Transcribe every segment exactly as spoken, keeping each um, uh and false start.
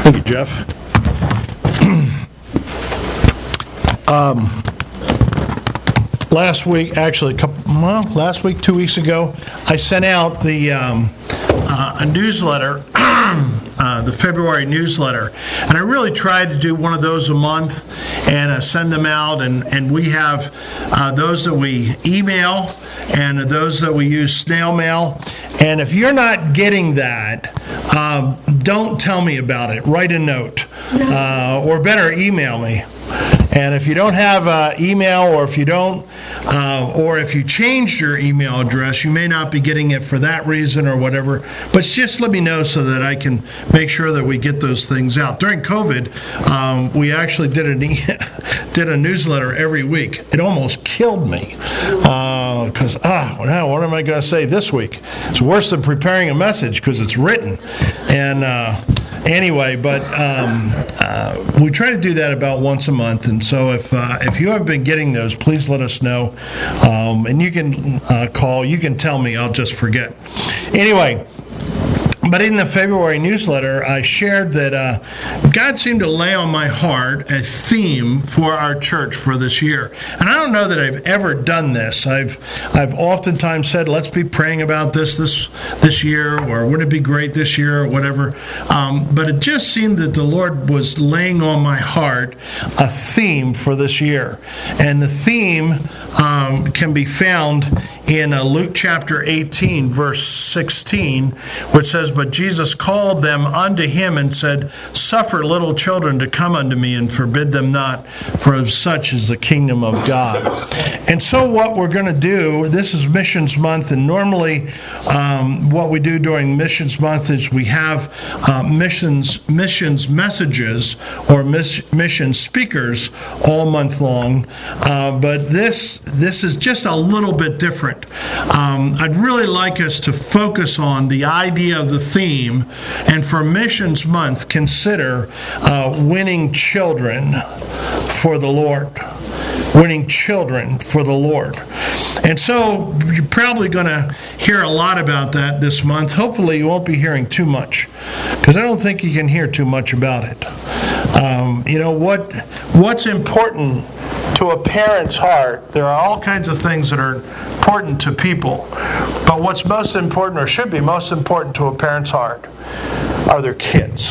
Thank you, Jeff. um, last week, actually, a couple, well, last week, two weeks ago, I sent out the um, uh, a newsletter, uh, the February newsletter, and I really tried to do one of those a month and uh, send them out. And and we have uh, those that we email and those that we use snail mail. And if you're not getting that, um, don't tell me about it. Write a note, uh, or better, email me. And if you don't have uh, email, or if you don't, uh, or if you changed your email address, you may not be getting it for that reason or whatever. But just let me know so that I can make sure that we get those things out. During COVID, um, we actually did an e- did a newsletter every week. It almost killed me because uh, ah, well, what am I going to say this week? It's worse than preparing a message because it's written. And uh, Anyway, but um, uh, we try to do that about once a month, and so if uh, if you haven't been getting those, please let us know, um, and you can uh, call, you can tell me, I'll just forget. Anyway, but in the February newsletter, I shared that uh, God seemed to lay on my heart a theme for our church for this year. And I don't know that I've ever done this. I've I've oftentimes said, let's be praying about this this this year, or wouldn't it be great this year, or whatever. Um, but it just seemed that the Lord was laying on my heart a theme for this year. And the theme um, can be found in uh, Luke chapter eighteen, verse sixteen, which says, "But Jesus called them unto him and said, Suffer little children to come unto me, and forbid them not, for of such is the kingdom of God." And so what we're going to do, this is Missions Month, and normally um, what we do during Missions Month is we have uh, missions missions messages or miss, mission speakers all month long, uh, but this this is just a little bit different. Um, I'd really like us to focus on the idea of the theme, and for Missions Month, consider uh, winning children for the Lord. Winning children for the Lord. And so you're probably going to hear a lot about that this month. Hopefully you won't be hearing too much, because I don't think you can hear too much about it. Um, you know, what what's important to a parent's heart, there are all kinds of things that are important to people, but what's most important, or should be most important to a parent's heart, are their kids.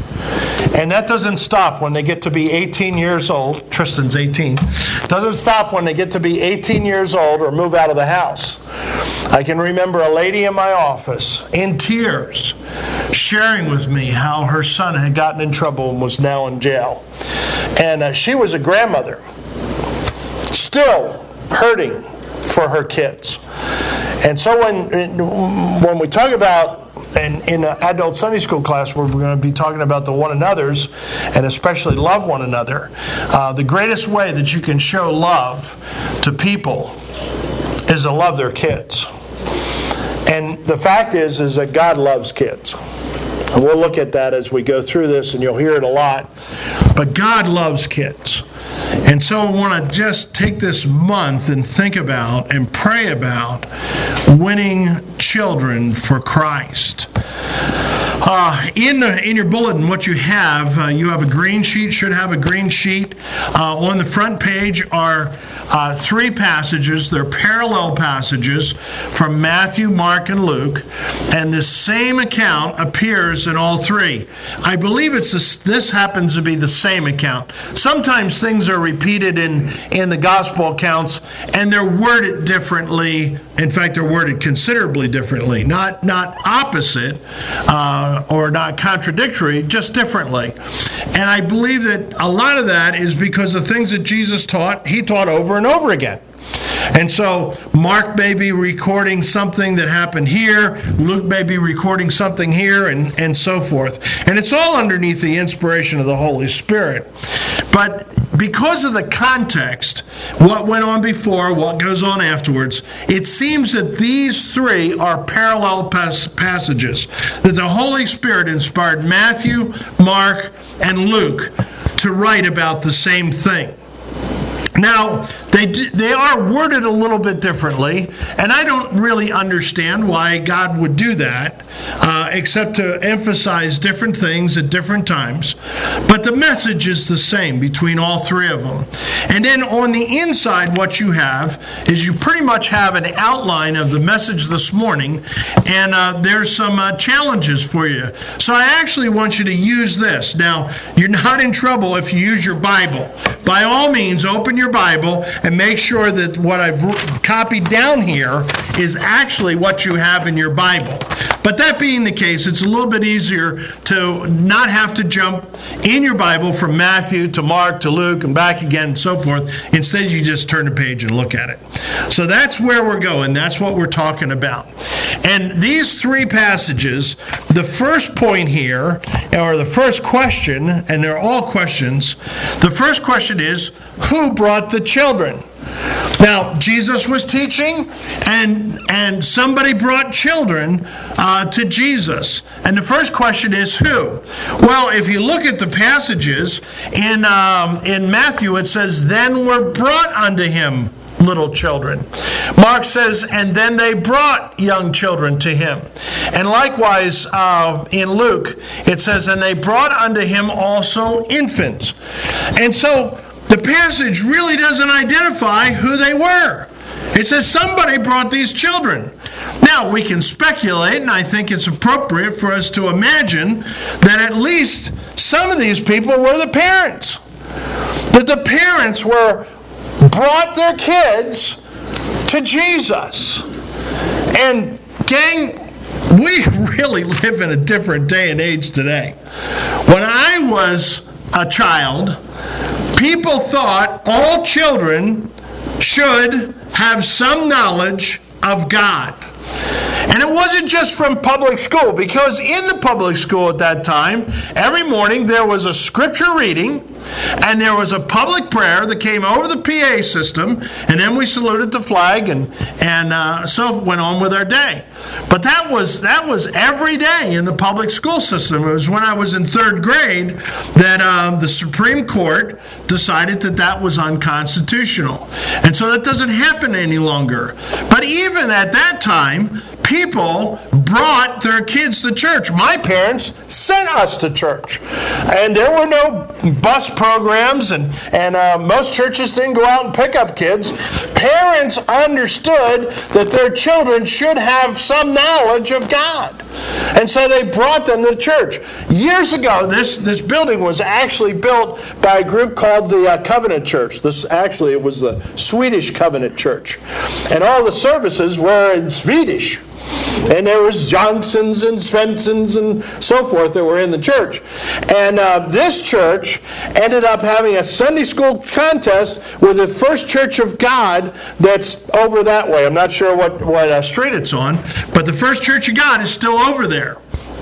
And that doesn't stop when they get to be eighteen years old. Tristan's eighteen. Doesn't stop when they get to be eighteen years old or move out of the house. I can remember a lady in my office in tears sharing with me how her son had gotten in trouble and was now in jail. And uh, she was a grandmother, still hurting for her kids. And so when when we talk about, and in an adult Sunday school class where we're going to be talking about the one another's, and especially love one another, uh, the greatest way that you can show love to people is to love their kids. And the fact is, is that God loves kids. And we'll look at that as we go through this, and you'll hear it a lot. But God loves kids. And so I want to just take this month and think about and pray about winning children for Christ. Uh, in the, in your bulletin, what you have, uh, you have a green sheet, should have a green sheet. Uh, on the front page are uh, three passages. They're parallel passages from Matthew, Mark, and Luke. And the same account appears in all three. I believe it's this, this happens to be the same account. Sometimes things are repeated in, in the gospel accounts, and they're worded differently. In fact, they're worded considerably differently. Not, not opposite, uh, or not contradictory, just differently. And I believe that a lot of that is because the things that Jesus taught, he taught over and over again. And so Mark may be recording something that happened here, Luke may be recording something here, and, and so forth. And it's all underneath the inspiration of the Holy Spirit. But because of the context, what went on before, what goes on afterwards, it seems that these three are parallel pas- passages, that the Holy Spirit inspired Matthew, Mark, and Luke to write about the same thing. Now, they they are worded a little bit differently, and I don't really understand why God would do that, uh, except to emphasize different things at different times. But the message is the same between all three of them. And then on the inside, what you have is you pretty much have an outline of the message this morning, and uh, there's some uh, challenges for you. So I actually want you to use this. Now, you're not in trouble if you use your Bible. By all means, open your Bible and make sure that what I've copied down here is actually what you have in your Bible. But that being the case, it's a little bit easier to not have to jump in your Bible from Matthew to Mark to Luke and back again and so forth. Instead, you just turn the page and look at it. So that's where we're going. That's what we're talking about. And these three passages, the first point here, or the first question, and they're all questions, the first question is, who brought the children? Now, Jesus was teaching, and and somebody brought children uh, to Jesus. And the first question is, who? Well, if you look at the passages, in, um, in Matthew it says, then were brought unto him little children. Mark says, and then they brought young children to him. And likewise, uh, in Luke, it says, and they brought unto him also infants. And so, the passage really doesn't identify who they were. It says somebody brought these children. Now, we can speculate, and I think it's appropriate for us to imagine that at least some of these people were the parents. That the parents were brought their kids to Jesus. And gang, we really live in a different day and age today. When I was a child, people thought all children should have some knowledge of God. And it wasn't just from public school, because in the public school at that time, every morning there was a scripture reading, and there was a public prayer that came over the P A system, and then we saluted the flag, and and uh, so went on with our day. But that was that was every day in the public school system. It was when I was in third grade that um, the Supreme Court decided that that was unconstitutional, and so that doesn't happen any longer. But even at that time, people brought their kids to church. My parents sent us to church. And there were no bus programs, and, and uh, most churches didn't go out and pick up kids. Parents understood that their children should have some knowledge of God. And so they brought them to church. Years ago, this, this building was actually built by a group called the uh, Covenant Church. This actually, it was the Swedish Covenant Church. And all the services were in Swedish. And there was Johnsons and Svenssons and so forth that were in the church. And uh, this church ended up having a Sunday school contest with the First Church of God that's over that way. I'm not sure what, what uh, street it's on, but the First Church of God is still over there.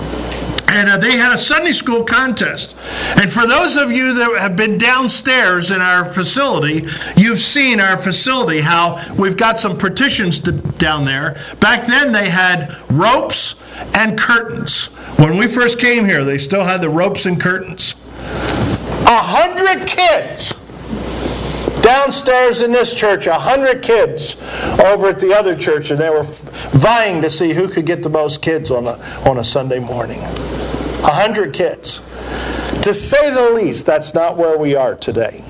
And uh, they had a Sunday school contest. And for those of you that have been downstairs in our facility, you've seen our facility, how we've got some partitions to, down there. Back then they had ropes and curtains. When we first came here, they still had the ropes and curtains. A hundred kids downstairs in this church, a hundred kids over at the other church, and they were vying to see who could get the most kids on a, on a Sunday morning. A hundred kids. To say the least, that's not where we are today.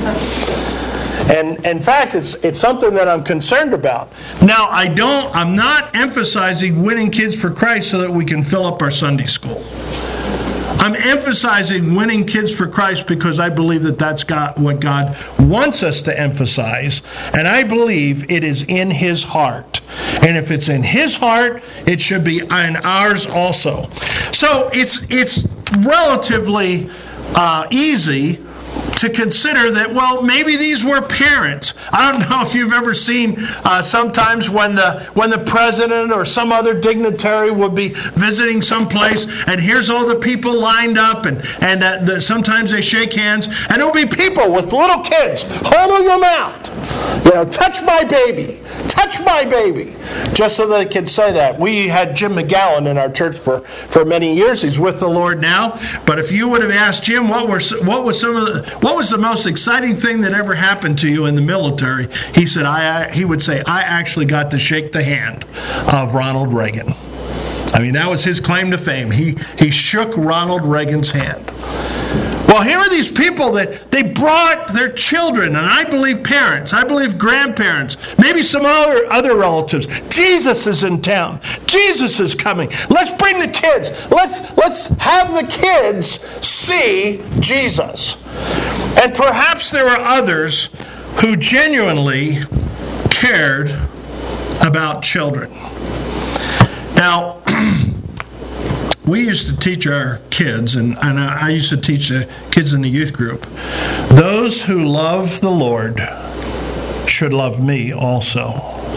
And in fact, it's it's something that I'm concerned about. Now, I don't, I'm not emphasizing winning kids for Christ so that we can fill up our Sunday school. I'm emphasizing winning kids for Christ because I believe that that's God, what God wants us to emphasize, and I believe it is in His heart. And if it's in His heart, it should be in ours also. So it's it's relatively uh, easy to consider that, well, maybe these were parents. I don't know if you've ever seen uh, sometimes when the when the president or some other dignitary would be visiting someplace, and here's all the people lined up, and, and uh, the, sometimes they shake hands, and there'll be people with little kids holding them out. You know, touch my baby. Touch my baby. Just so they could say that. We had Jim McGowan in our church for, for many years. He's with the Lord now. But if you would have asked Jim what were what was some of the, what was the most exciting thing that ever happened to you in the military, he said I he would say I actually got to shake the hand of Ronald Reagan. I mean, that was his claim to fame. He he shook Ronald Reagan's hand. Well, here are these people that they brought their children, and I believe parents, I believe grandparents, maybe some other, other relatives. Jesus is in town. Jesus is coming. Let's bring the kids. Let's, let's have the kids see Jesus. And perhaps there were others who genuinely cared about children. Now, we used to teach our kids, and, and I used to teach the kids in the youth group, those who love the Lord should love me also.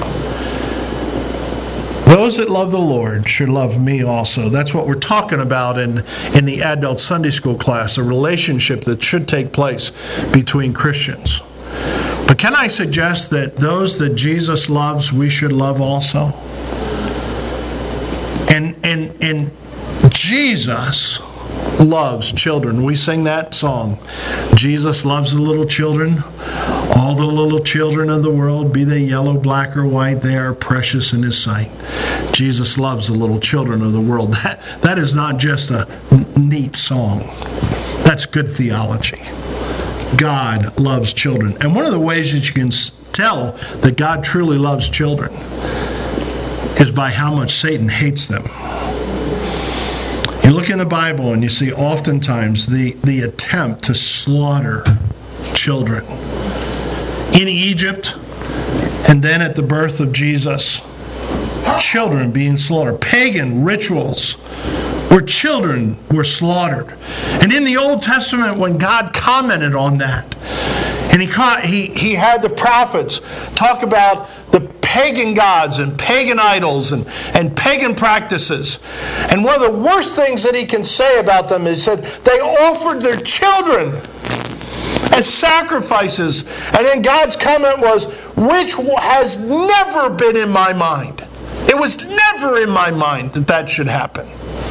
Those that love the Lord should love me also. That's what we're talking about in, in the adult Sunday school class, a relationship that should take place between Christians. But can I suggest that those that Jesus loves, we should love also? And, and, and Jesus loves children. We sing that song. Jesus loves the little children. All the little children of the world, be they yellow, black, or white, they are precious in His sight. Jesus loves the little children of the world. That, that is not just a neat song. That's good theology. God loves children. And one of the ways that you can tell that God truly loves children is by how much Satan hates them. You look in the Bible and you see oftentimes the, the attempt to slaughter children. In Egypt, and then at the birth of Jesus, children being slaughtered. Pagan rituals where children were slaughtered. And in the Old Testament, when God commented on that, and he, he, he had the prophets talk about the pagan gods and pagan idols and, and pagan practices. And one of the worst things that he can say about them is that they offered their children as sacrifices. And then God's comment was, which has never been in my mind. It was never in my mind that that should happen.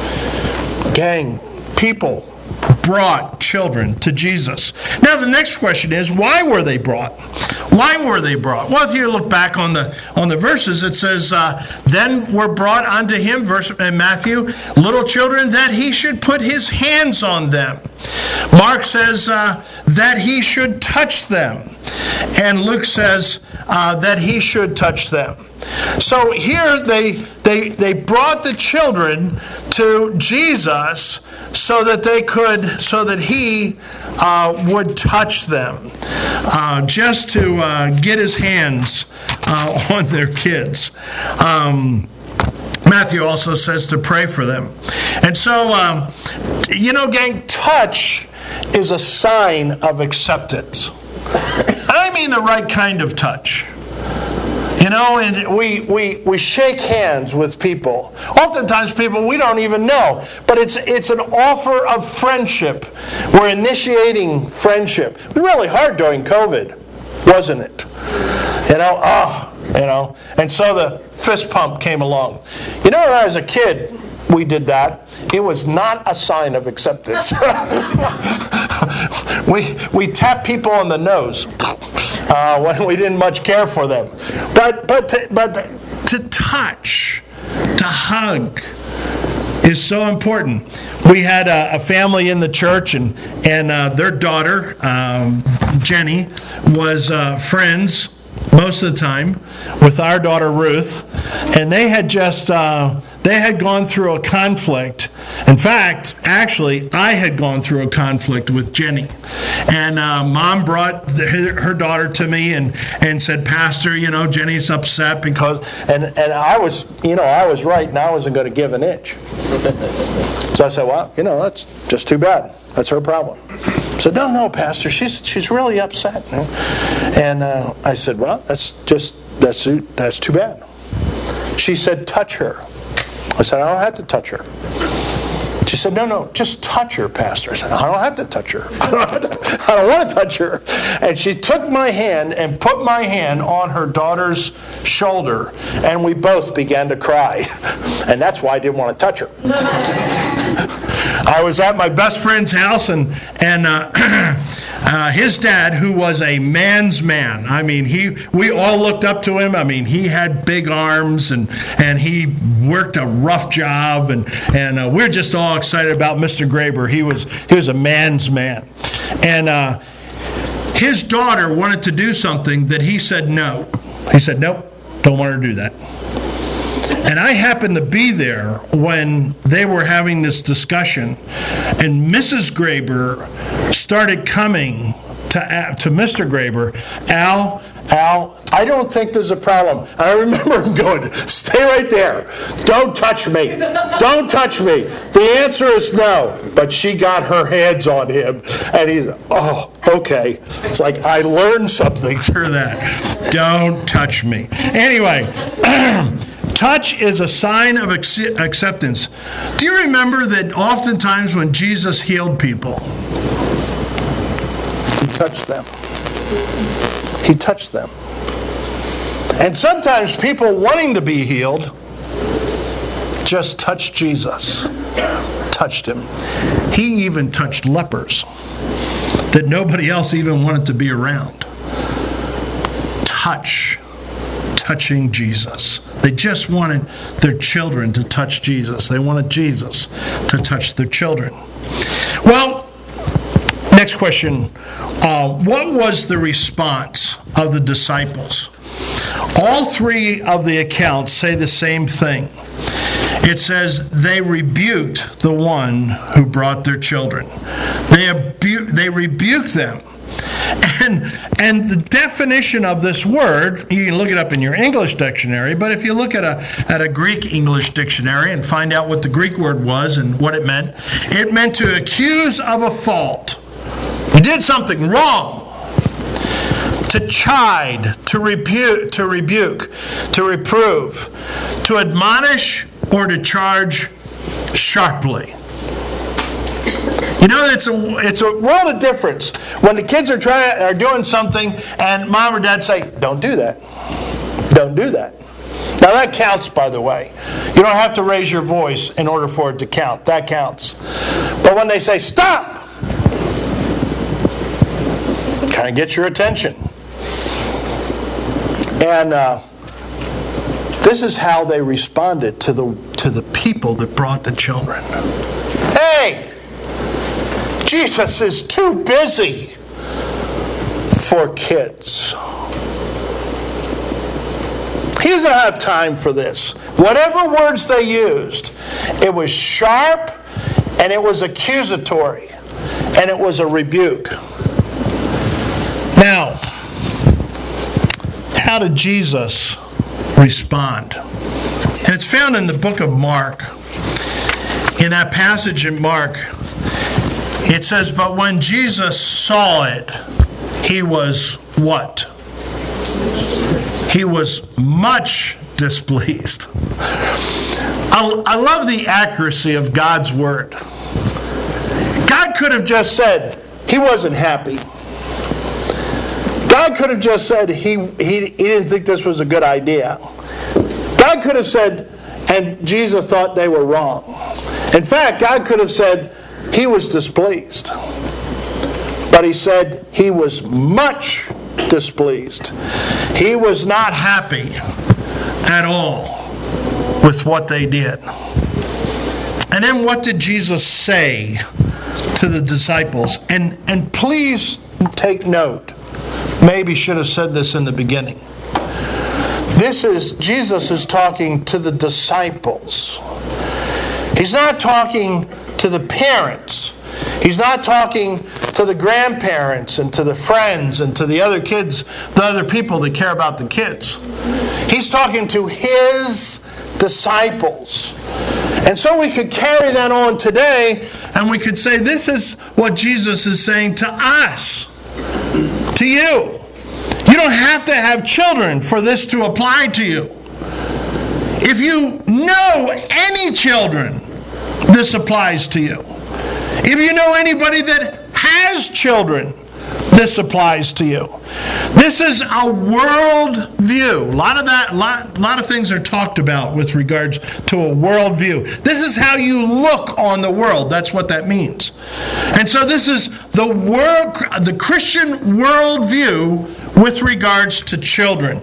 Gang, people brought children to Jesus. Now the next question is, why were they brought? Why were they brought? Well, if you look back on the on the verses, it says, uh, then were brought unto him, verse in Matthew, little children, that he should put his hands on them. Mark says uh, that he should touch them. And Luke says uh, that he should touch them. So here they, they, they brought the children to Jesus so that they could, so that he uh, would touch them, uh, just to uh, get his hands uh, on their kids. Um, Matthew also says to pray for them. And so, um, you know, gang, touch is a sign of acceptance. I mean the right kind of touch. You know, and we, we, we shake hands with people. Oftentimes people we don't even know. But it's it's an offer of friendship. We're initiating friendship. It was really hard during COVID, wasn't it? You know, oh, you know. And so the fist pump came along. You know, as a kid, we did that. It was not a sign of acceptance. we we tapped people on the nose. Uh, when we didn't much care for them. But but to, but to touch, to hug is so important. We had a, a family in the church, and, and uh, their daughter, um, Jenny, was uh, friends most of the time with our daughter Ruth, and they had just uh, they had gone through a conflict. In fact, actually, I had gone through a conflict with Jenny, and uh, Mom brought the, her daughter to me and, and said, "Pastor, you know, Jenny's upset because," and and I was, you know, I was right, and I wasn't going to give an inch. So I said, "Well, you know, that's just too bad. That's her problem." I said, "No, no, Pastor, she's she's really upset." And uh, I said, "Well, that's just that's that's too bad." She said, "Touch her." I said, "I don't have to touch her." She said, no, no, just touch her, Pastor. I said, I don't have to touch her. I don't, have to, I don't want to touch her. And she took my hand and put my hand on her daughter's shoulder, and we both began to cry. And that's why I didn't want to touch her. I was at my best friend's house, and, and uh, uh, his dad, who was a man's man, I mean, he we all looked up to him. I mean, he had big arms, and, and he worked a rough job, and, and uh, we're just all excited about Mister Graber. He was, he was a man's man. And uh, his daughter wanted to do something that he said no. He said, nope, don't want her to do that. And I happened to be there when they were having this discussion, and Missus Graber started coming to, to Mister Graber, Al, Al, I don't think there's a problem. And I remember him going, stay right there. Don't touch me. Don't touch me. The answer is no. But she got her hands on him, and he's, oh, okay. It's like, I learned something through that. Don't touch me. Anyway, touch is a sign of acceptance. Do you remember that oftentimes when Jesus healed people, he touched them? He touched them. And sometimes people wanting to be healed just touched Jesus, touched him. He even touched lepers that nobody else even wanted to be around. Touch. Touching Jesus. They just wanted their children to touch Jesus. They wanted Jesus to touch their children. Well, next question. Uh, what was the response of the disciples? All three of the accounts say the same thing. It says they rebuked the one who brought their children. They, abu- they rebuked them. And, and the definition of this word, you can look it up in your English dictionary, but if you look at a, at a Greek English dictionary and find out what the Greek word was and what it meant, it meant to accuse of a fault. You did something wrong. To chide, to rebuke, to rebuke, to reprove, to admonish, or to charge sharply. You know, it's a it's a world of difference when the kids are trying are doing something and mom or dad say, "Don't do that. Don't do that." Now that counts, by the way. You don't have to raise your voice in order for it to count. That counts. But when they say, "Stop," kind of gets your attention. And uh, this is how they responded to the to the people that brought the children. Hey! Jesus is too busy for kids. He doesn't have time for this. Whatever words they used, it was sharp and it was accusatory and it was a rebuke. Now, how did Jesus respond? And it's found in the book of Mark. In that passage in Mark, it says, but when Jesus saw it, he was what? He was much displeased. I, I love the accuracy of God's word. God could have just said he wasn't happy. God could have just said he, he, he didn't think this was a good idea. God could have said, and Jesus thought they were wrong. In fact, God could have said he was displeased. But he said he was much displeased. He was not happy at all with what they did. And then what did Jesus say to the disciples? And, and please take note. Maybe should have said this in the beginning. This is, Jesus is talking to the disciples. He's not talking to the parents. He's not talking to the grandparents and to the friends and to the other kids, the other people that care about the kids. He's talking to his disciples. And so we could carry that on today and we could say this is what Jesus is saying to us, to you. You don't have to have children for this to apply to you. If you know any children this applies to you. If you know anybody that has children, this applies to you. This is a world view. A lot of that, lot, lot of things are talked about with regards to a world view. This is how you look on the world. That's what that means. And so this is the world, the Christian world view with regards to children.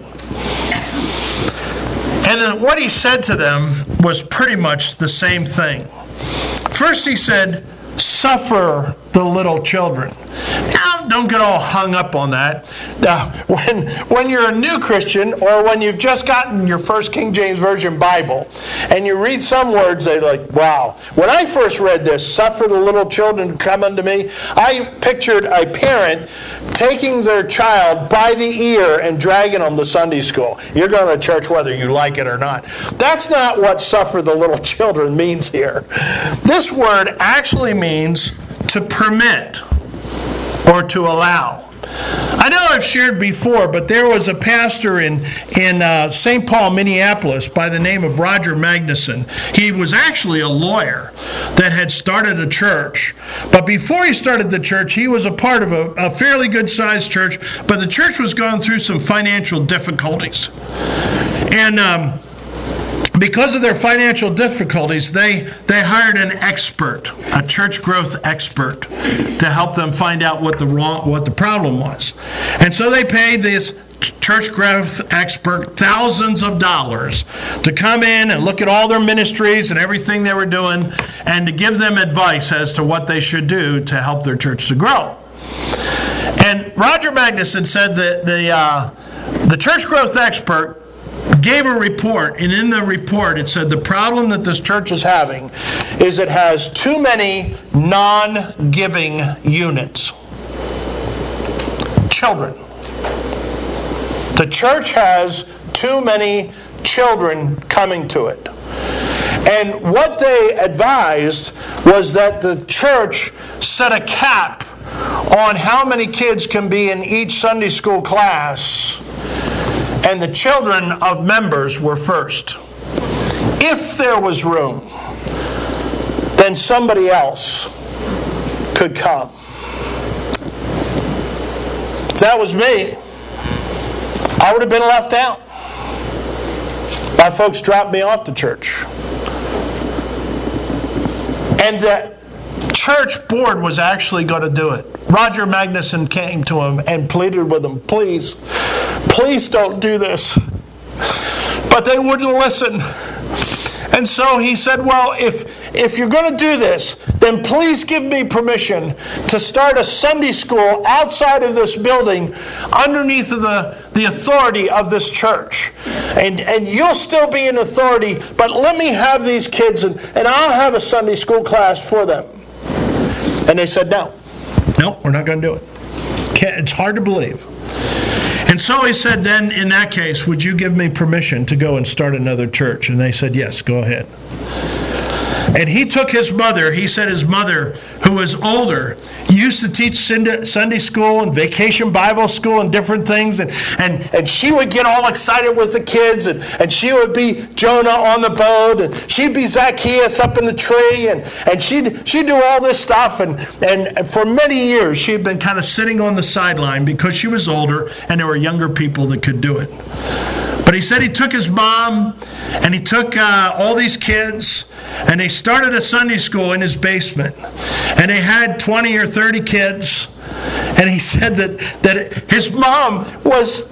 And what he said to them was pretty much the same thing. First he said, suffer the little children. Now, don't get all hung up on that. Now, when, when you're a new Christian, or when you've just gotten your first King James Version Bible, and you read some words, they're like, wow. When I first read this, suffer the little children to come unto me, I pictured a parent taking their child by the ear and dragging them to Sunday school. You're going to church whether you like it or not. That's not what suffer the little children means here. This word actually means to permit or to allow. I know I've shared before, but there was a pastor in, in uh, Saint Paul, Minneapolis, by the name of Roger Magnuson. He was actually a lawyer that had started a church. But before he started the church, he was a part of a, a fairly good-sized church, but the church was going through some financial difficulties. And um, because of their financial difficulties, they, they hired an expert, a church growth expert, to help them find out what the wrong, what the problem was. And so they paid this church growth expert thousands of dollars to come in and look at all their ministries and everything they were doing, and to give them advice as to what they should do to help their church to grow. And Roger Magnuson said that the uh, the church growth expert gave a report, and in the report it said the problem that this church is having is it has too many non-giving units. Children. The church has too many children coming to it. And what they advised was that the church set a cap on how many kids can be in each Sunday school class, and the children of members were first. If there was room, then somebody else could come. If that was me, I would have been left out. My folks dropped me off to church. And the church board was actually going to do it. Roger Magnuson came to him and pleaded with him, please, please don't do this. But they wouldn't listen. And so he said, well, if, if you're going to do this, then please give me permission to start a Sunday school outside of this building underneath of the, the authority of this church. And, and you'll still be in authority, but let me have these kids and, and I'll have a Sunday school class for them. And they said, no. No, we're not going to do it. Can't, it's hard to believe. And so he said, then in that case, would you give me permission to go and start another church? And they said, yes, go ahead. And he took his mother, he said his mother, who was older, used to teach Sunday school and vacation Bible school and different things. And, and, and she would get all excited with the kids. And, and she would be Jonah on the boat. And she'd be Zacchaeus up in the tree. And, and she'd, she'd do all this stuff. And, and for many years, she had been kind of sitting on the sideline because she was older and there were younger people that could do it. But he said he took his mom and he took uh, all these kids and they started a Sunday school in his basement. And they had twenty or thirty kids. And he said that, that his mom was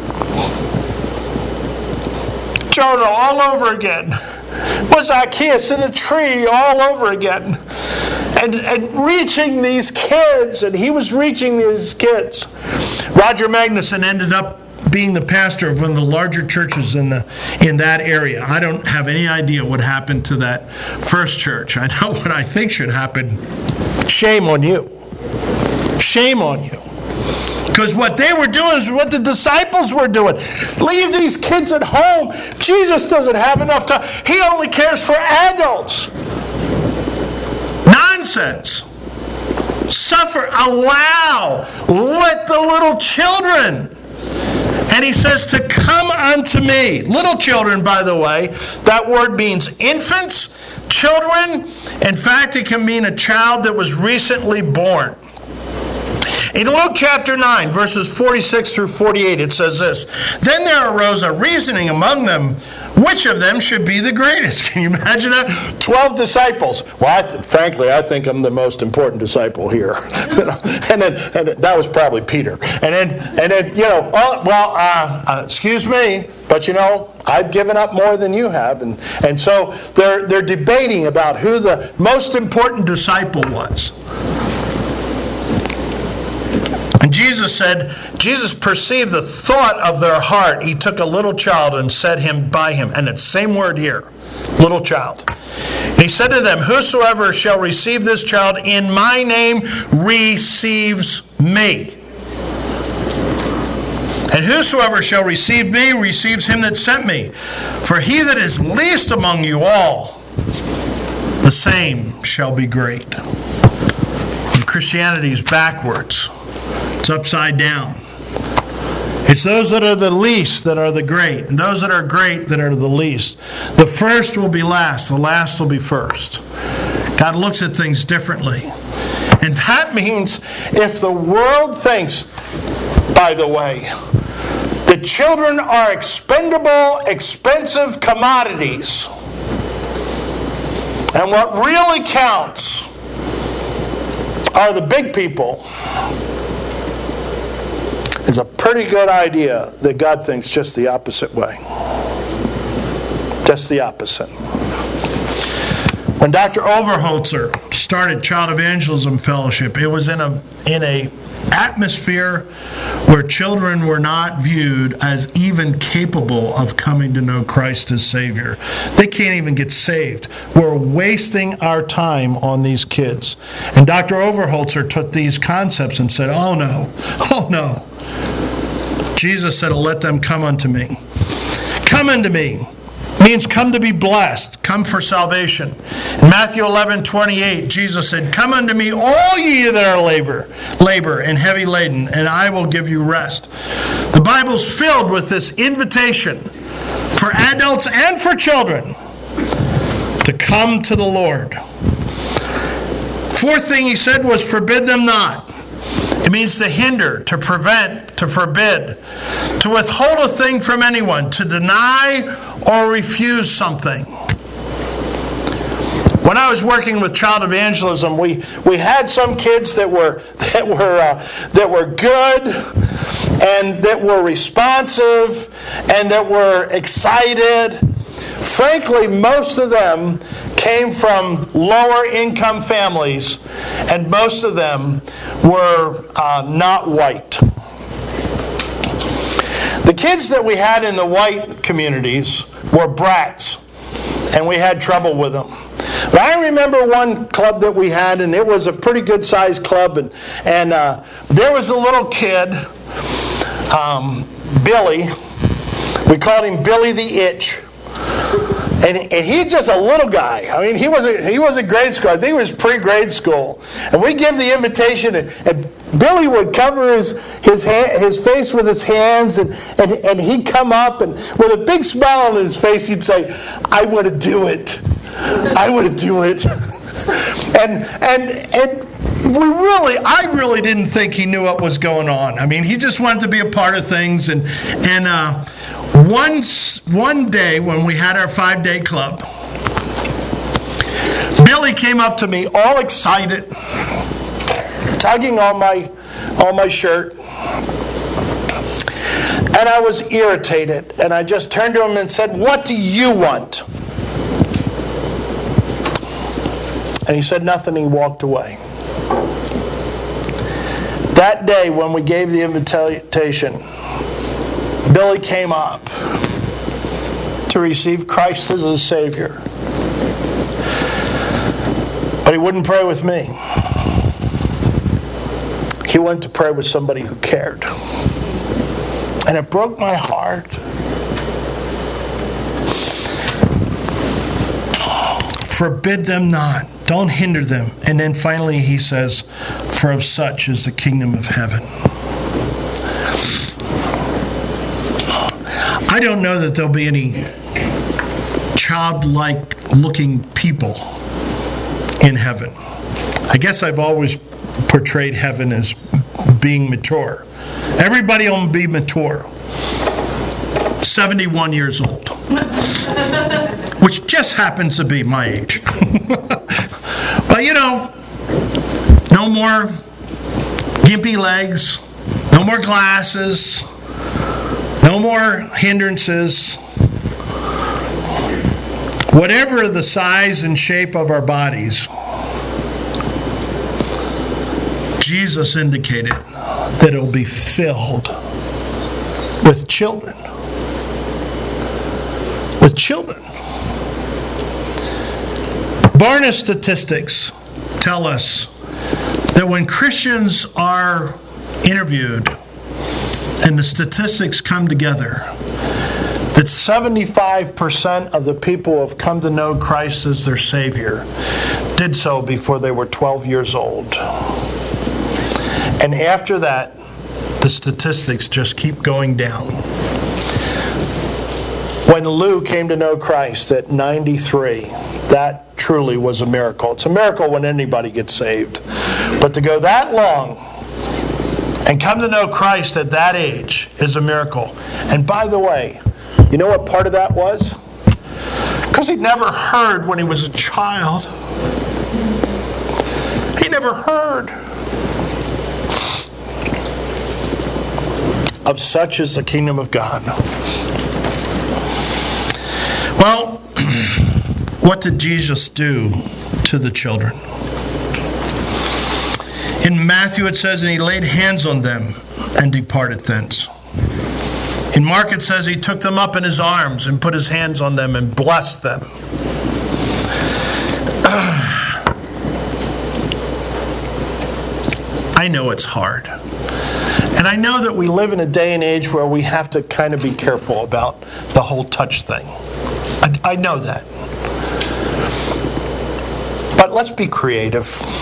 Jonah all over again. Was Zacchaeus in a tree all over again. And, and reaching these kids. And he was reaching these kids. Roger Magnuson ended up being the pastor of one of the larger churches in the in that area. I don't have any idea what happened to that first church. I know what I think should happen. Shame on you. Shame on you. Because what they were doing is what the disciples were doing. Leave these kids at home. Jesus doesn't have enough time. He only cares for adults. Nonsense. Suffer. Allow. Let the little children. And he says to come unto me. Little children, by the way, that word means infants, children. In fact, it can mean a child that was recently born. In Luke chapter nine, verses forty-six through forty-eight, it says this, "Then there arose a reasoning among them, which of them should be the greatest?" Can you imagine that? Twelve disciples. Well, I th- frankly, I think I'm the most important disciple here. and then, and that was probably Peter. And then, and then, you know, oh, well, uh, uh, excuse me, but you know, I've given up more than you have, and and so they're they're debating about who the most important disciple was. And Jesus said, Jesus perceived the thought of their heart. He took a little child and set him by him. And it's the same word here, little child. And he said to them, "Whosoever shall receive this child in my name receives me. And whosoever shall receive me receives him that sent me. For he that is least among you all, the same shall be great." And Christianity is backwards. It's upside down. It's those that are the least that are the great, and those that are great that are the least. The first will be last, the last will be first. God looks at things differently. And that means if the world thinks, by the way, that children are expendable, expensive commodities, and what really counts are the big people, it's a pretty good idea that God thinks just the opposite way. Just the opposite. When Doctor Overholzer started Child Evangelism Fellowship, it was in a in a atmosphere where children were not viewed as even capable of coming to know Christ as Savior. They can't even get saved. We're wasting our time on these kids. And Doctor Overholzer took these concepts and said, oh no, oh no. Jesus said, "Let them come unto me." Come unto me means come to be blessed, come for salvation. In Matthew eleven twenty-eight, Jesus said, "Come unto me, all ye that are labor, labor and heavy laden, and I will give you rest." The Bible's filled with this invitation for adults and for children to come to the Lord. Fourth thing he said was, forbid them not. It means to hinder, to prevent, to forbid, to withhold a thing from anyone, to deny or refuse something. When I was working with child evangelism, we, we had some kids that were that were uh, that were good and that were responsive and that were excited. Frankly, most of them came from lower income families, and most of them were uh, not white. The kids that we had in the white communities were brats, and we had trouble with them. But I remember one club that we had, and it was a pretty good sized club, and, and uh, there was a little kid, um, Billy. We called him Billy the Itch. And, and he's just a little guy. I mean, he wasn't he wasn't grade school. I think it was pre-grade school. And we give the invitation, and, and Billy would cover his his hand, his face with his hands, and, and, and he'd come up, and with a big smile on his face, he'd say, "I want to do it. I want to do it." and and and we really, I really didn't think he knew what was going on. I mean, he just wanted to be a part of things, and and. Uh, Once, one day when we had our five-day club, Billy came up to me all excited, tugging on my, on my shirt, and I was irritated. And I just turned to him and said, "What do you want?" And he said nothing. He walked away. That day when we gave the invitation, Billy came up to receive Christ as his Savior. But he wouldn't pray with me. He went to pray with somebody who cared. And it broke my heart. Forbid them not. Don't hinder them. And then finally he says, "For of such is the kingdom of heaven." I don't know that there'll be any childlike looking people in heaven. I guess I've always portrayed heaven as being mature. Everybody will be mature. seventy-one years old. Which just happens to be my age. But you know, no more gimpy legs, no more glasses, no more hindrances. Whatever the size and shape of our bodies, Jesus indicated that it will be filled with children. With children. Barna statistics tell us that when Christians are interviewed and the statistics come together, that seventy-five percent of the people who have come to know Christ as their Savior did so before they were twelve years old. And after that, the statistics just keep going down. When Lou came to know Christ at ninety-three, that truly was a miracle. It's a miracle when anybody gets saved. But to go that long and come to know Christ at that age is a miracle. And by the way, you know what part of that was? Because he'd never heard when he was a child. He never heard. Of such is the kingdom of God. Well, what did Jesus do to the children? In Matthew it says, and he laid hands on them and departed thence. In Mark it says he took them up in his arms and put his hands on them and blessed them. I know it's hard. And I know that we live in a day and age where we have to kind of be careful about the whole touch thing. I, I know that. But let's be creative.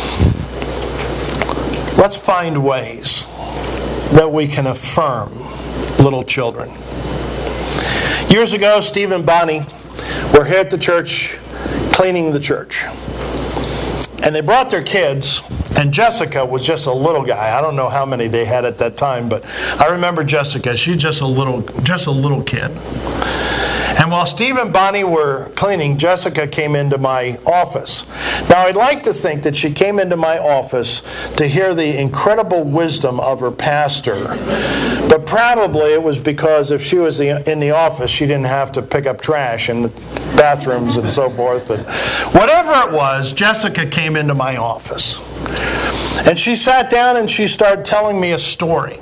Let's find ways that we can affirm little children. Years ago, Steve and Bonnie were here at the church cleaning the church. And they brought their kids, and Jessica was just a little guy. I don't know how many they had at that time, but I remember Jessica. She's just a little, just a little kid. And while Steve and Bonnie were cleaning, Jessica came into my office. Now, I'd like to think that she came into my office to hear the incredible wisdom of her pastor. But probably it was because if she was in the office, she didn't have to pick up trash in the bathrooms and so forth. And whatever it was, Jessica came into my office. And she sat down and she started telling me a story.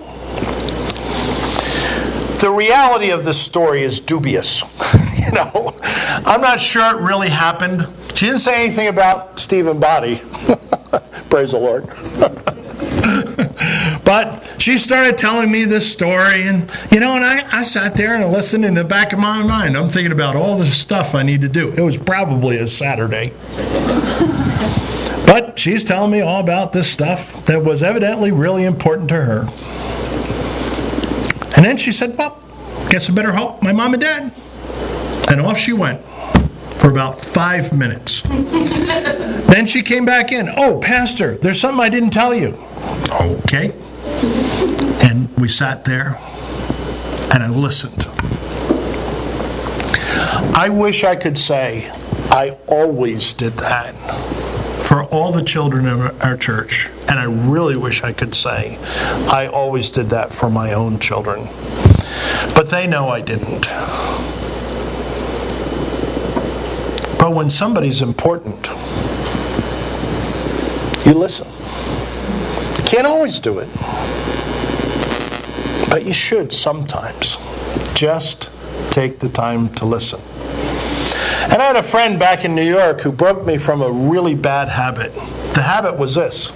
The reality of this story is dubious. You know, I'm not sure it really happened. She didn't say anything about Steve and Bonnie. Praise the Lord. But she started telling me this story, and you know, and I, I sat there and listened. In the back of my mind, I'm thinking about all the stuff I need to do. It was probably a Saturday. But she's telling me all about this stuff that was evidently really important to her. And then she said, well, guess I better help my mom and dad. And off she went for about five minutes. Then she came back in. Oh, Pastor, there's something I didn't tell you. Okay. And we sat there and I listened. I wish I could say I always did that for all the children in our church. And I really wish I could say I always did that for my own children. But they know I didn't. But when somebody's important, you listen. You can't always do it. But you should sometimes. Just take the time to listen. And I had a friend back in New York who broke me from a really bad habit. The habit was this.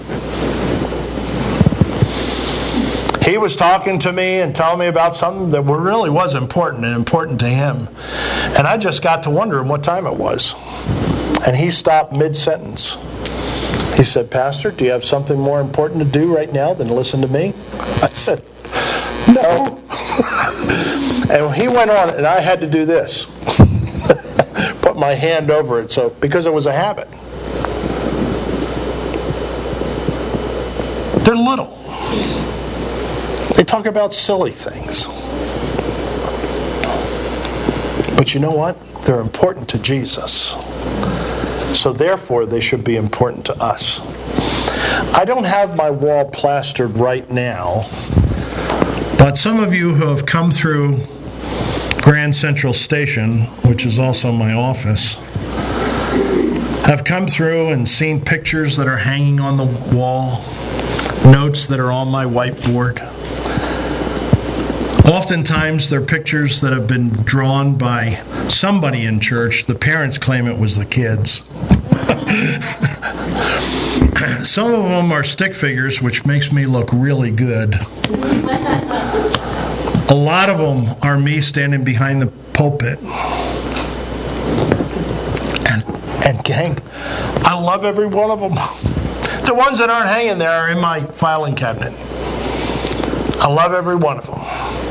He was talking to me and telling me about something that really was important and important to him. And I just got to wondering what time it was. And he stopped mid-sentence. He said, Pastor, do you have something more important to do right now than listen to me? I said, no. And he went on, and I had to do this. Put put my hand over it, so because it was a habit. They're little. They talk about silly things. But you know what? They're important to Jesus. So therefore, they should be important to us. I don't have my wall plastered right now, but some of you who have come through Grand Central Station, which is also my office, have come through and seen pictures that are hanging on the wall, notes that are on my whiteboard. Oftentimes, they're pictures that have been drawn by somebody in church. The parents claim it was the kids. Some of them are stick figures, which makes me look really good. A lot of them are me standing behind the pulpit. And, and gang, I love every one of them. The ones that aren't hanging there are in my filing cabinet. I love every one of them.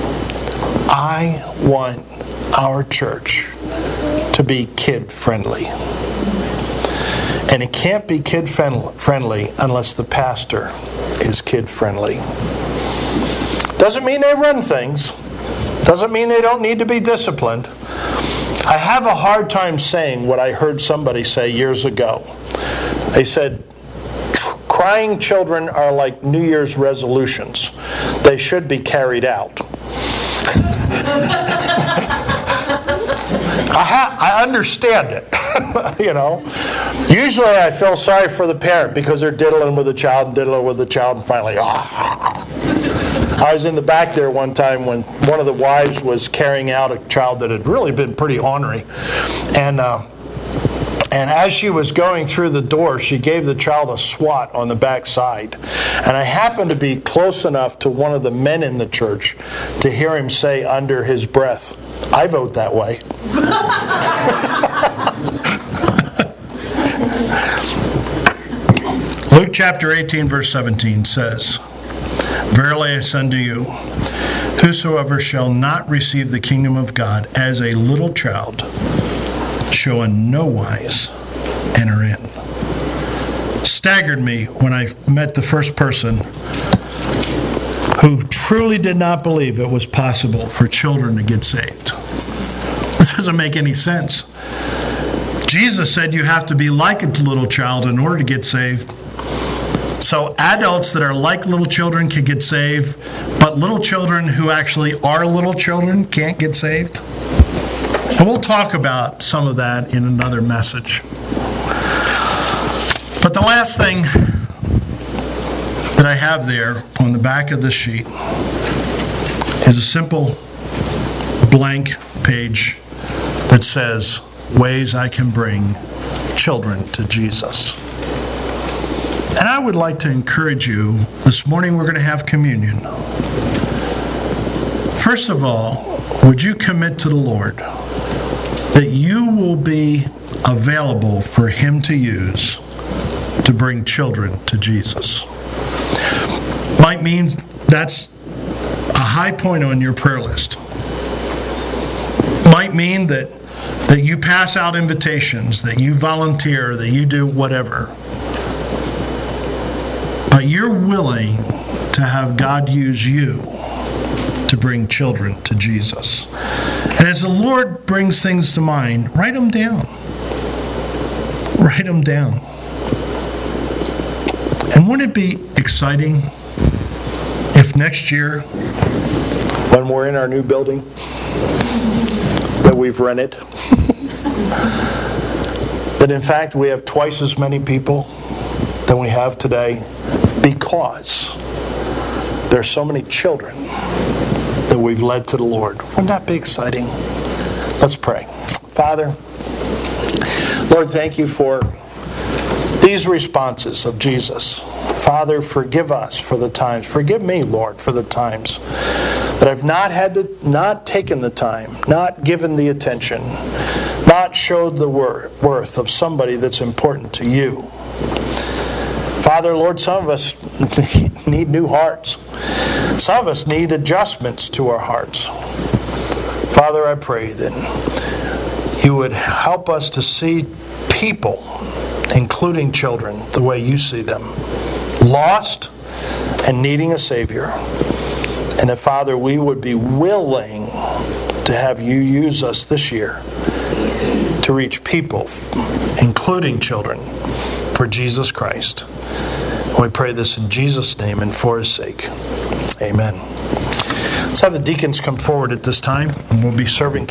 I want our church to be kid-friendly. And it can't be kid-friendly unless the pastor is kid-friendly. Doesn't mean they run things. Doesn't mean they don't need to be disciplined. I have a hard time saying what I heard somebody say years ago. They said, crying children are like New Year's resolutions. They should be carried out. I, ha- I understand it, you know. Usually I feel sorry for the parent because they're diddling with the child and diddling with the child and finally, ah. I was in the back there one time when one of the wives was carrying out a child that had really been pretty ornery. And uh, and as she was going through the door, she gave the child a swat on the back side. And I happened to be close enough to one of the men in the church to hear him say under his breath, "I vote that way." Luke chapter eighteen, verse seventeen says, "Verily I say unto you, whosoever shall not receive the kingdom of God as a little child shall in no wise enter in." Staggered me when I met the first person who truly did not believe it was possible for children to get saved. This doesn't make any sense. Jesus said you have to be like a little child in order to get saved. So adults that are like little children can get saved, but little children who actually are little children can't get saved. And we'll talk about some of that in another message. But the last thing that I have there on the back of the sheet is a simple blank page that says, ways I can bring children to Jesus. And I would like to encourage you, this morning we're going to have communion. First of all, would you commit to the Lord that you will be available for Him to use to bring children to Jesus? Might mean that's a high point on your prayer list. Might mean that, that you pass out invitations, that you volunteer, that you do whatever. But you're willing to have God use you to bring children to Jesus. And as the Lord brings things to mind, write them down. Write them down. And wouldn't it be exciting if next year, when we're in our new building that we've rented, that in fact we have twice as many people than we have today, because there's so many children that we've led to the Lord. Wouldn't that be exciting? Let's pray. Father, Lord, thank you for these responses of Jesus. Father, forgive us for the times. Forgive me, Lord, for the times that I've not had the, not taken the time, not given the attention, not showed the worth of somebody that's important to you. Father, Lord, some of us need new hearts. Some of us need adjustments to our hearts. Father, I pray that You would help us to see people, including children, the way you see them, lost and needing a Savior. And that, Father, we would be willing to have you use us this year to reach people, including children, for Jesus Christ. And we pray this in Jesus' name and for His sake. Amen. Let's have the deacons come forward at this time, and we'll be serving